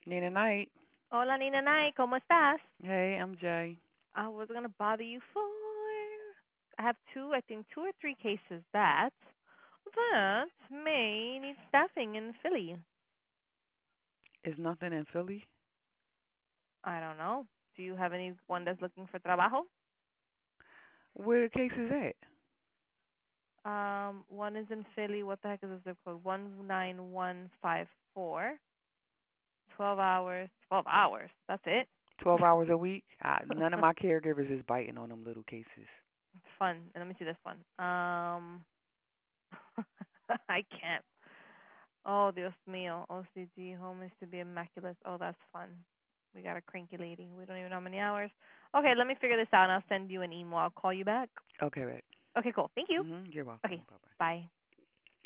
Nina Knight. Hola, Nina Nay, ¿cómo estás? Hey, I'm Jay. I was gonna bother you for. I have I think two or three cases that may need staffing in Philly. Is nothing in Philly? I don't know. Do you have anyone that's looking for trabajo? Where the case is at? One is in Philly. What the heck is the zip code? 19154. 12 hours. 12 hours. That's it. 12 hours a week? None of my caregivers is biting on them little cases. Fun. And let me see this one. I can't. Oh, Dios mío. OCD, home is to be immaculate. Oh, that's fun. We got a cranky lady. We don't even know how many hours. Okay, let me figure this out and I'll send you an email. I'll call you back. Okay, right. Okay, cool. Thank you. You're welcome. Okay, Bye bye. bye.